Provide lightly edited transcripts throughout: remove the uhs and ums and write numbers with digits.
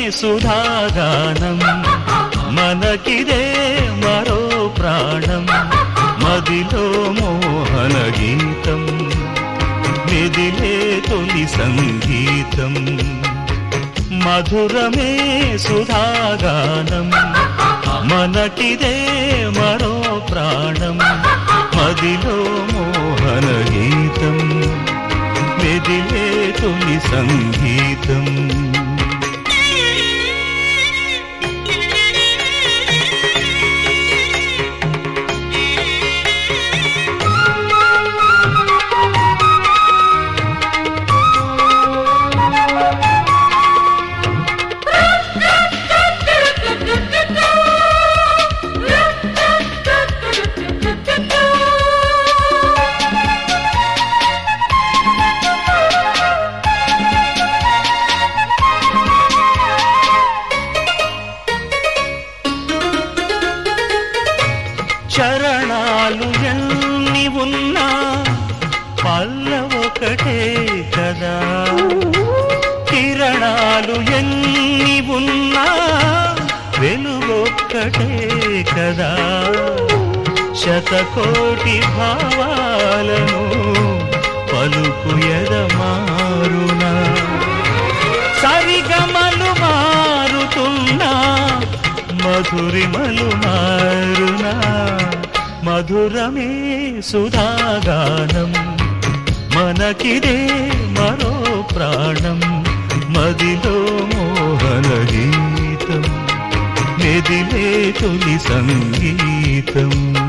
సుధాగానం మనకిదే మరో ప్రాణం మదిలో మోహన గీతం మెదిలే తొలి సంగీతం మధురమే సుధాగానం మనకిదే మరో ప్రాణం మదిలో మోహన గీతం మెదిలే తొలి సంగీతం చరణాలు ఎన్ని ఉన్నా పల్లవొకటే కదా కిరణాలు ఎన్ని ఉన్నా వెలుగొక్కటే కదా శతకోటి భావాలను పలుకు ఎదమారునా సరిగమలు మారుతున్నా మధురిమలు మారునా మధురమే సుధాగానం మనకిదే మరో ప్రాణం మదిలో మోహన గీతం మెదిలే తొలి సంగీతం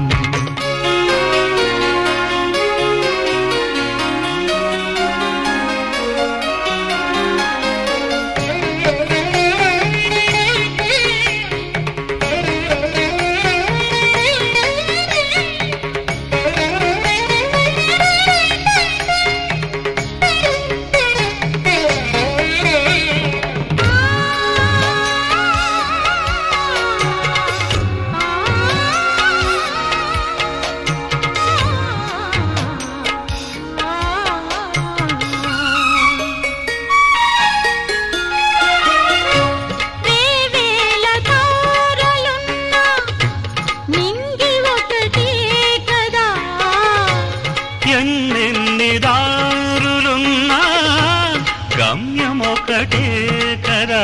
ఎన్నెన్ని దారులున్నా గమ్యమొకటే కదా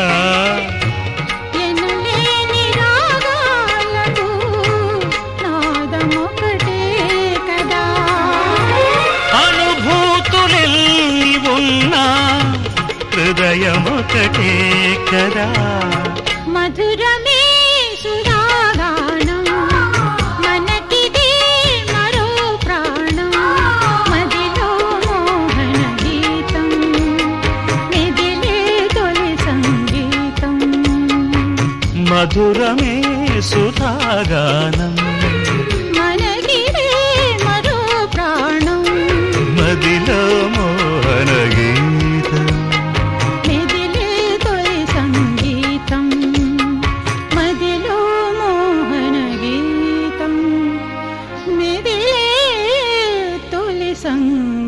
ఎనలేని రాగాలకు నాదమొకటే కదా అనుభూతులెన్ని ఉన్నా హృదయమొకటే కదా మధురమే సుధాగానం మనకిదే మరో ప్రాణం మదిలో మోహన గీతం మెదిలే తొలి సంగీతం మధురమే సుధాగానం మనకిదే మరో ప్రాణం మదిలో మోహన గీతం మెదిలే తొలి సంగీతం మదిలో మోహన గీతం మెదిలే తొలి సంగీతం